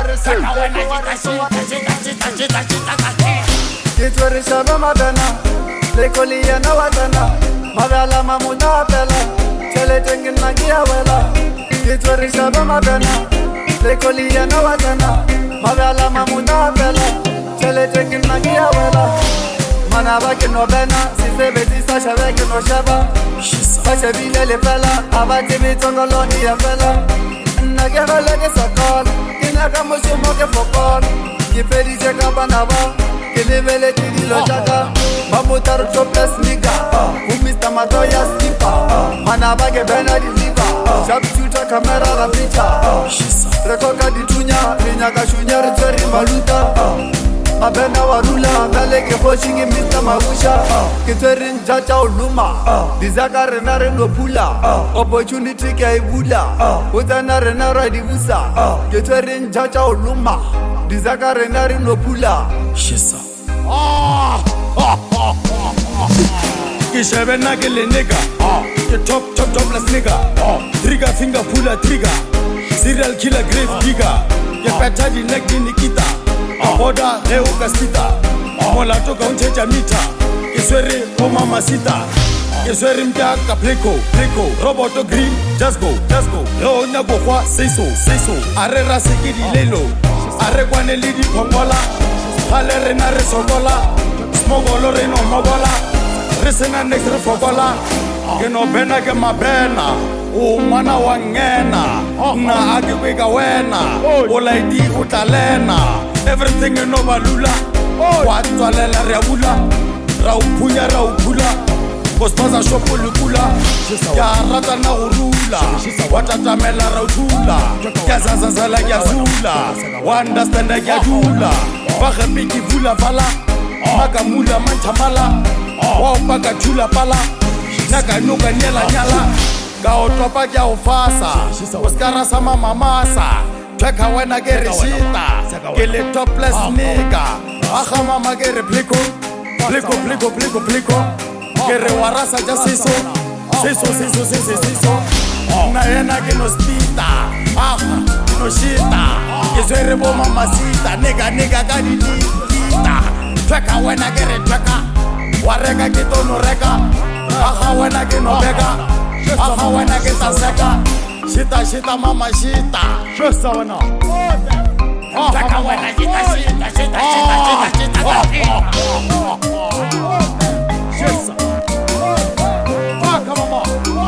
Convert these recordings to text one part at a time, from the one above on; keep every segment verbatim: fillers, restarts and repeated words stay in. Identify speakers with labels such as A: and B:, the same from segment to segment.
A: Kitori shaba madana, lekoli ya na watana, mabala mamuta pela, chele tengin magia wela. Kitori shaba madana, lekoli ya na watana, mabala mamuta pela, chele tengin magia wela. Manaba ke no bena, si se beti sa shaba ke no shaba. Pache vile le fela, abate mi tongoloni ya fela. Nagera lege sakol, kinaka mushumo ke fokol. Kipedi jeka banaba, kilivele tidi lo jaka. Mamutar jobless nigga, who Mister Matoya skipper. Manaba ke bena di liva, sharp shooter camera la picture. Rekoka di tunya, minyaka shunya rizeri maluta. Abena warula, galeke hoshingi Mister Mabusha. Kitwerin jaja uluma, dizaka renare no pula. Opportunity ke ibula, utana renara dibusa. Kitwerin jaja uluma, dizaka renare no pula.
B: Shisa. Kishabena gele nigga, the top top topless nigga. Trigger finger puller trigger, serial killer grave digger. Get better di neck di Nikita. Boda leo kastita, mola toka unchecha mita. Kisweri o mama sita, kisweri mjaka pleko pleko. Roboto green, just go just go. Leo nyago kwa say so say so. Are rasikidi lelo, are kwane lidi pongola. Hale rena resogola, smogolo reno mogola. Resena next refogola, keno bena ke mabena. O mwana wangena, na akiweka wena. Ola idi utalena. Everything you know balula, watwa lela reabula, raupunya raupula, pospaza shopo lukula, ya rata na urula, watata mela rautula, ya zazazala ya zula, wandastanda ya dula, baka piki vula fala, maka mula manchamala, wapaka chula pala, naka nuka nyela nyala, gaotopa ya ufasa, oskara sama mamasa. Tweka wena gere shita, kele topless nigga. Aha mama gere pliko, pliko pliko pliko pliko. Gere warasa ja siso, siso siso siso siso. Na ena que nos pita, aha no shita. Kiswere bo mama sita, nigga nigga gani nita. Tweka wena gere tweka, wareka kito no reka. Aha wena que no bega, aha wena que ta seka. Shita shita mama shita. Just so now. Taka wena shita shita shita shita shita shita. Shisa. Taka mama.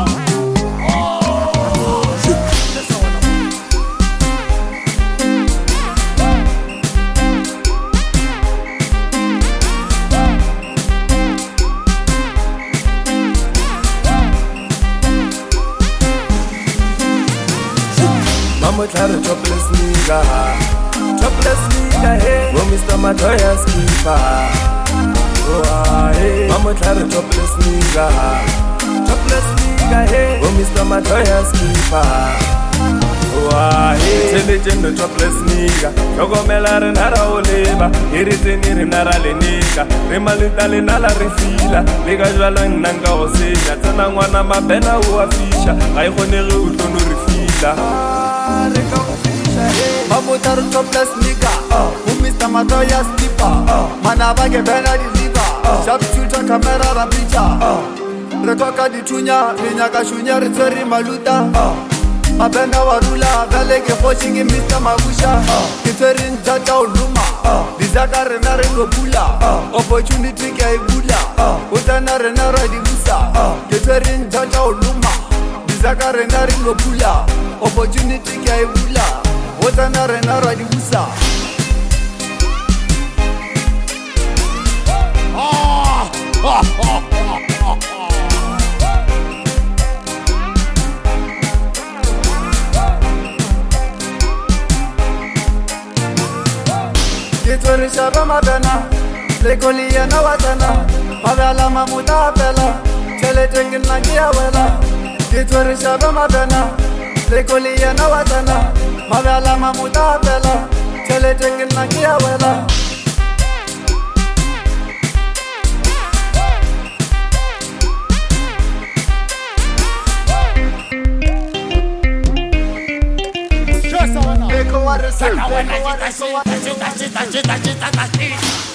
A: Mama Clara topless nigga, topless nigga, hey. Oh Mister Matoya skipper, oh ah hey. Mama Clara topless nigga, topless nigga, hey. Oh Mister Matoya skipper, oh ah hey. Intelligent topless nigga, Togo melare nara oleba, iritini rinara lenika, rimalita lenala refila, liga jwala nanga osenya, tana ngwana mabena uafisha, aikhonere utonu refila. Mamutar topless nigga, who Mister Matoya skipper. Manaba ke bena di liva, sharp shooter camera la picture. Rekoka di tunya, minyaka shunya rizeri maluta. Abena warula, galeke hoshingi Mister Mabusha. Kitwerin jaja uluma, dizaka renare no pula. Opportunity ke ibula, utana renara dibusa. Kitwerin jaja uluma, dizaka renare no pula. Opportunity ke ibula, utana renara dibusa.
B: Ah, ah, ah, ah, ah.
A: Kitori shaba madana, lekoli ya na watana. Mabala mamuta pela, chele tengin magia wela. Kitori shaba madana, lekoli ya na watana. Mabala mamuta pela, chele tengin magia wela. Eko wa re
C: Saka wena chita shit, chita shit, chita shit, chita shit.